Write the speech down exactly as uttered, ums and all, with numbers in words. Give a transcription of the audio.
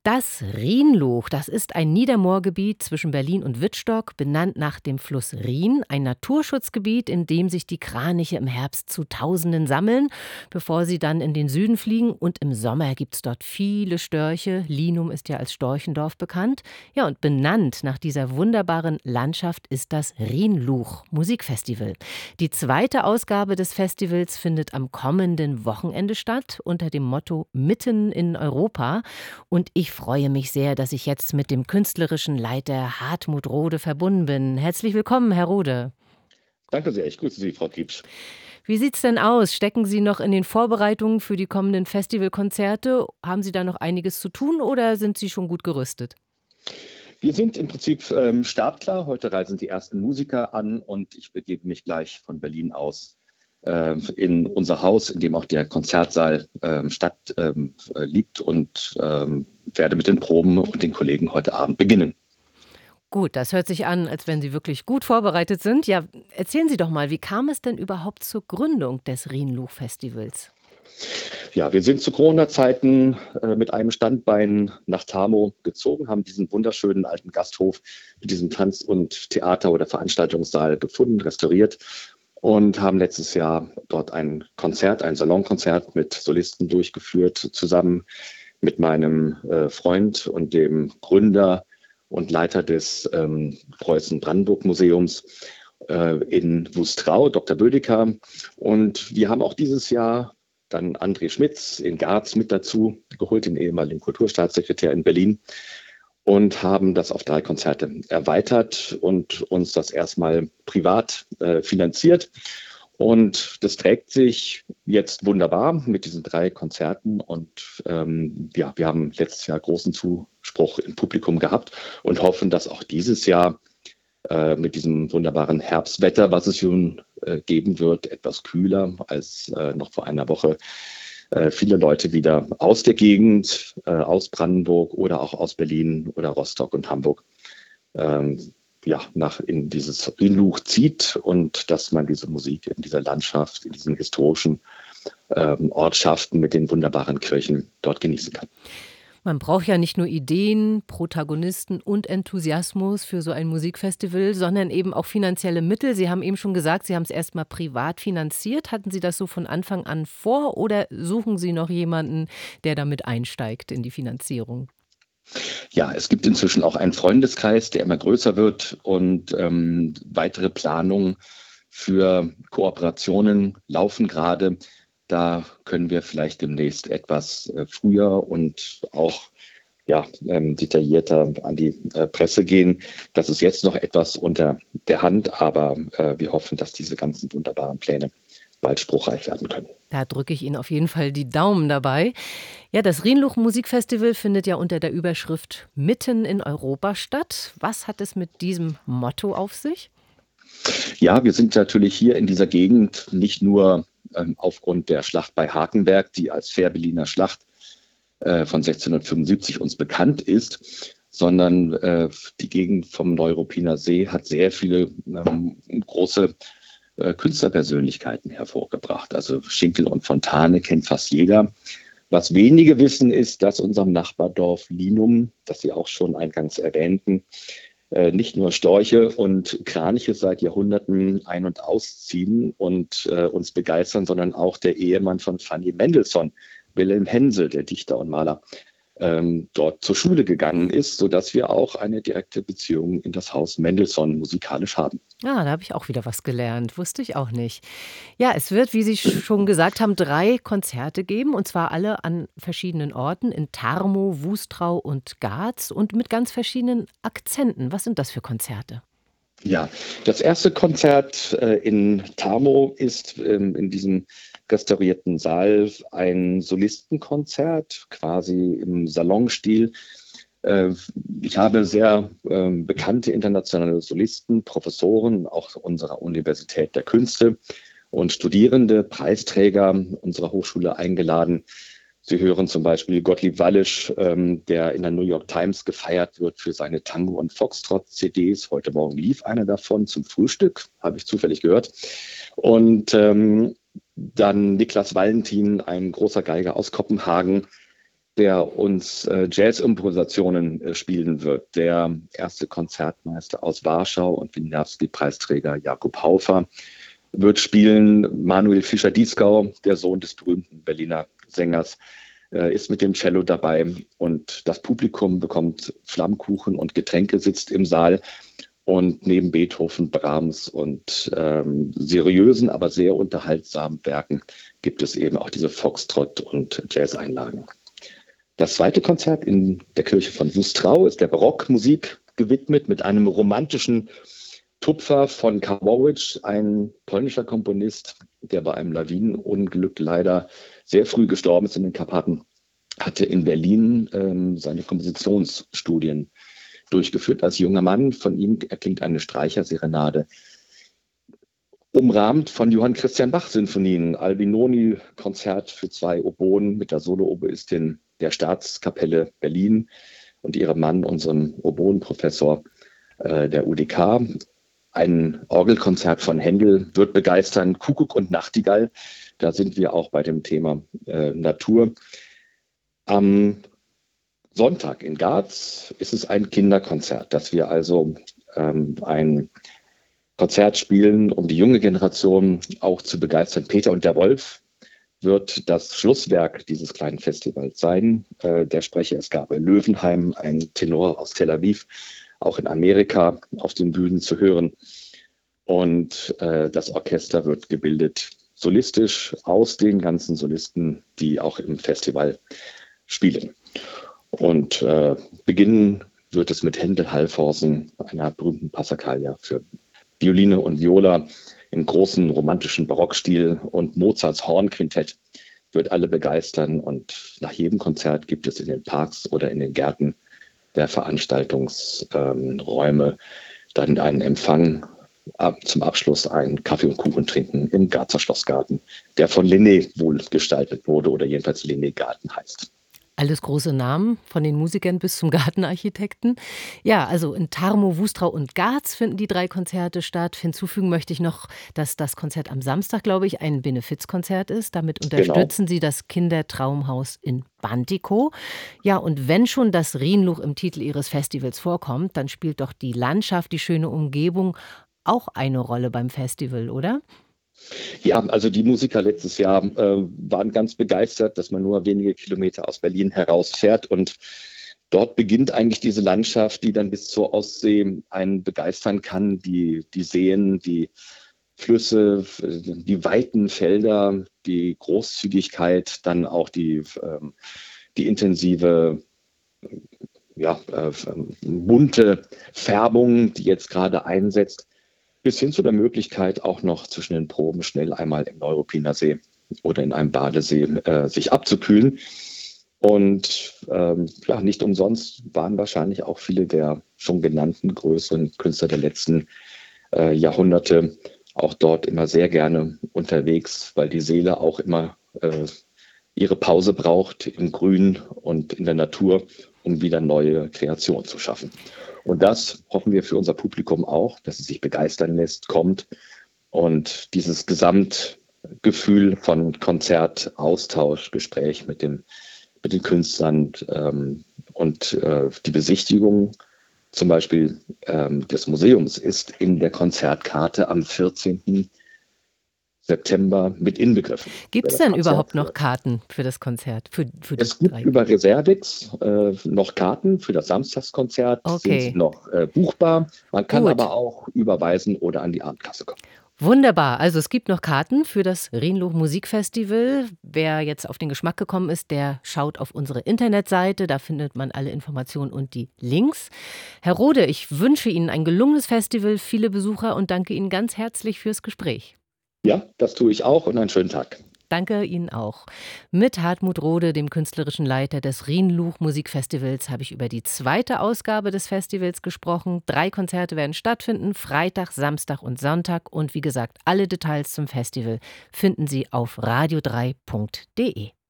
Das Rhinluch, das ist ein Niedermoorgebiet zwischen Berlin und Wittstock, benannt nach dem Fluss Rhin, ein Naturschutzgebiet, in dem sich die Kraniche im Herbst zu Tausenden sammeln, bevor sie dann in den Süden fliegen. Und im Sommer gibt es dort viele Störche. Linum ist ja als Storchendorf bekannt. Ja, und benannt nach dieser wunderbaren Landschaft ist das Rhinluch Musikfestival. Die zweite Ausgabe des Festivals findet am kommenden Wochenende statt, unter dem Motto Mitten in Europa. Und ich freue mich sehr, dass ich jetzt mit dem künstlerischen Leiter Hartmut Rode verbunden bin. Herzlich willkommen, Herr Rode. Danke sehr, ich grüße Sie, Frau Kiepsch. Wie sieht's denn aus? Stecken Sie noch in den Vorbereitungen für die kommenden Festivalkonzerte? Haben Sie da noch einiges zu tun oder sind Sie schon gut gerüstet? Wir sind im Prinzip ähm, startklar. Heute reisen die ersten Musiker an und ich begebe mich gleich von Berlin aus äh, in unser Haus, in dem auch der Konzertsaal ähm, statt ähm, äh, liegt und ähm, werde mit den Proben und den Kollegen heute Abend beginnen. Gut, das hört sich an, als wenn Sie wirklich gut vorbereitet sind. Ja, erzählen Sie doch mal, wie kam es denn überhaupt zur Gründung des Rhinluch-Festivals? Ja, wir sind zu Corona-Zeiten äh, mit einem Standbein nach Tamo gezogen, haben diesen wunderschönen alten Gasthof mit diesem Tanz- und Theater- oder Veranstaltungssaal gefunden, restauriert und haben letztes Jahr dort ein Konzert, ein Salonkonzert mit Solisten durchgeführt, zusammen mit meinem äh, Freund und dem Gründer und Leiter des ähm, Preußen-Brandenburg-Museums äh, in Wustrau, Doktor Bödecker. Und wir haben auch dieses Jahr dann André Schmitz in Garz mit dazu geholt, den ehemaligen Kulturstaatssekretär in Berlin, und haben das auf drei Konzerte erweitert und uns das erstmal privat äh, finanziert. Und das trägt sich jetzt wunderbar mit diesen drei Konzerten. Und ähm, ja, wir haben letztes Jahr großen Zuspruch im Publikum gehabt und hoffen, dass auch dieses Jahr äh, mit diesem wunderbaren Herbstwetter, was es schon äh, geben wird, etwas kühler als äh, noch vor einer Woche, äh, viele Leute wieder aus der Gegend, äh, aus Brandenburg oder auch aus Berlin oder Rostock und Hamburg, ähm, ja, nach in dieses Rhinluch zieht und dass man diese Musik in dieser Landschaft, in diesen historischen ähm, Ortschaften mit den wunderbaren Kirchen dort genießen kann. Man braucht ja nicht nur Ideen, Protagonisten und Enthusiasmus für so ein Musikfestival, sondern eben auch finanzielle Mittel. Sie haben eben schon gesagt, Sie haben es erst mal privat finanziert. Hatten Sie das so von Anfang an vor oder suchen Sie noch jemanden, der damit einsteigt in die Finanzierung? Ja, es gibt inzwischen auch einen Freundeskreis, der immer größer wird und ähm, weitere Planungen für Kooperationen laufen gerade. Da können wir vielleicht demnächst etwas äh, früher und auch ja, ähm, detaillierter an die äh, Presse gehen. Das ist jetzt noch etwas unter der Hand, aber äh, wir hoffen, dass diese ganzen wunderbaren Pläne bald spruchreif werden können. Da drücke ich Ihnen auf jeden Fall die Daumen dabei. Ja, das Rhinluch Musikfestival findet ja unter der Überschrift Mitten in Europa statt. Was hat es mit diesem Motto auf sich? Ja, wir sind natürlich hier in dieser Gegend nicht nur ähm, aufgrund der Schlacht bei Hakenberg, die als Fährberliner Schlacht äh, von sechzehnhundertfünfundsiebzig uns bekannt ist, sondern äh, die Gegend vom Neuruppiner See hat sehr viele ähm, große äh, Künstlerpersönlichkeiten hervorgebracht. Also Schinkel und Fontane kennt fast jeder. Was wenige wissen, ist, dass unserem Nachbardorf Linum, das Sie auch schon eingangs erwähnten, äh, nicht nur Storche und Kraniche seit Jahrhunderten ein- und ausziehen und äh, uns begeistern, sondern auch der Ehemann von Fanny Mendelssohn, Wilhelm Hensel, der Dichter und Maler, ähm, dort zur Schule gegangen ist, sodass wir auch eine direkte Beziehung in das Haus Mendelssohn musikalisch haben. Ah, da habe ich auch wieder was gelernt. Wusste ich auch nicht. Ja, es wird, wie Sie schon gesagt haben, drei Konzerte geben, und zwar alle an verschiedenen Orten, in Tarmow, Wustrau und Garz und mit ganz verschiedenen Akzenten. Was sind das für Konzerte? Ja, das erste Konzert äh, in Tamo ist ähm, in diesem restaurierten Saal ein Solistenkonzert, quasi im Salonstil. Äh, ich habe sehr äh, bekannte internationale Solisten, Professoren, auch unserer Universität der Künste und Studierende, Preisträger unserer Hochschule eingeladen. Sie hören zum Beispiel Gottlieb Wallisch, ähm, der in der New York Times gefeiert wird für seine Tango- und Foxtrot-C Ds. Heute Morgen lief einer davon zum Frühstück, habe ich zufällig gehört. Und ähm, dann Niklas Valentin, ein großer Geiger aus Kopenhagen, der uns äh, Jazz-Improvisationen äh, spielen wird. Der erste Konzertmeister aus Warschau und Wieniawski-Preisträger Jakub Haufer wird spielen. Manuel Fischer-Dieskau, der Sohn des berühmten Berliner Sängers, äh, ist mit dem Cello dabei. Und das Publikum bekommt Flammkuchen und Getränke, sitzt im Saal. Und neben Beethoven, Brahms und ähm, seriösen, aber sehr unterhaltsamen Werken gibt es eben auch diese Foxtrott- und Jazz-Einlagen. Das zweite Konzert in der Kirche von Wustrau ist der Barockmusik gewidmet mit einem romantischen Tupfer von Karłowicz, ein polnischer Komponist, der bei einem Lawinenunglück leider sehr früh gestorben ist in den Karpaten, hatte in Berlin ähm, seine Kompositionsstudien durchgeführt als junger Mann. Von ihm erklingt eine Streicherserenade, umrahmt von Johann Christian Bach Sinfonien, Albinoni-Konzert für zwei Oboen mit der Solo-Oboistin der Staatskapelle Berlin und ihrem Mann, unserem Oboenprofessor äh, der U D K. Ein Orgelkonzert von Händel wird begeistern. Kuckuck und Nachtigall, da sind wir auch bei dem Thema äh, Natur. Am Sonntag in Garz ist es ein Kinderkonzert, dass wir also ähm, ein Konzert spielen, um die junge Generation auch zu begeistern. Peter und der Wolf wird das Schlusswerk dieses kleinen Festivals sein. Äh, der Sprecher ist Gabriel Löwenheim, ein Tenor aus Tel Aviv, auch in Amerika auf den Bühnen zu hören. Und äh, das Orchester wird gebildet solistisch aus den ganzen Solisten, die auch im Festival spielen. Und äh, beginnen wird es mit Händel Halvorsen, einer berühmten Passacaglia für Violine und Viola im großen romantischen Barockstil, und Mozarts Hornquintett wird alle begeistern. Und nach jedem Konzert gibt es in den Parks oder in den Gärten der Veranstaltungsräume ähm, dann einen Empfang, ab, zum Abschluss einen Kaffee und Kuchen trinken im Garzer Schlossgarten, der von Linné wohl gestaltet wurde oder jedenfalls Linné Garten heißt. Alles große Namen, von den Musikern bis zum Gartenarchitekten. Ja, also in Tarmow, Wustrau und Garz finden die drei Konzerte statt. Hinzufügen möchte ich noch, dass das Konzert am Samstag, glaube ich, ein Benefizkonzert ist. Damit unterstützen Genau. Sie das Kindertraumhaus in Bantikow. Ja, und wenn schon das Rienluch im Titel Ihres Festivals vorkommt, dann spielt doch die Landschaft, die schöne Umgebung auch eine Rolle beim Festival, oder? Ja, also die Musiker letztes Jahr äh, waren ganz begeistert, dass man nur wenige Kilometer aus Berlin herausfährt, und dort beginnt eigentlich diese Landschaft, die dann bis zur Ostsee einen begeistern kann. Die, die Seen, die Flüsse, die weiten Felder, die Großzügigkeit, dann auch die, ähm, die intensive, ja, äh, bunte Färbung, die jetzt gerade einsetzt, bis hin zu der Möglichkeit, auch noch zwischen den Proben schnell einmal im Neuruppiner See oder in einem Badesee äh, sich abzukühlen. Und ähm, ja, nicht umsonst waren wahrscheinlich auch viele der schon genannten größeren Künstler der letzten äh, Jahrhunderte auch dort immer sehr gerne unterwegs, weil die Seele auch immer äh, ihre Pause braucht im Grün und in der Natur, um wieder neue Kreationen zu schaffen. Und das hoffen wir für unser Publikum auch, dass es sich begeistern lässt, kommt und dieses Gesamtgefühl von Konzert, Austausch, Gespräch mit, dem, mit den Künstlern ähm, und äh, die Besichtigung zum Beispiel ähm, des Museums ist in der Konzertkarte am vierzehnten September mit inbegriffen. Gibt Wer es das denn Konzert überhaupt noch hört. Karten für das Konzert, für, für die Es gibt drei? über Reservix äh, noch Karten für das Samstagskonzert, sind sie Okay, noch äh, buchbar. Man kann gut. aber auch überweisen oder an die Abendkasse kommen. Wunderbar. Also es gibt noch Karten für das Rienluch Musikfestival. Wer jetzt auf den Geschmack gekommen ist, der schaut auf unsere Internetseite. Da findet man alle Informationen und die Links. Herr Rode, ich wünsche Ihnen ein gelungenes Festival, viele Besucher und danke Ihnen ganz herzlich fürs Gespräch. Ja, das tue ich auch, und einen schönen Tag. Danke Ihnen auch. Mit Hartmut Rode, dem künstlerischen Leiter des Rienluch Musikfestivals, habe ich über die zweite Ausgabe des Festivals gesprochen. Drei Konzerte werden stattfinden, Freitag, Samstag und Sonntag. Und wie gesagt, alle Details zum Festival finden Sie auf radio drei punkt de.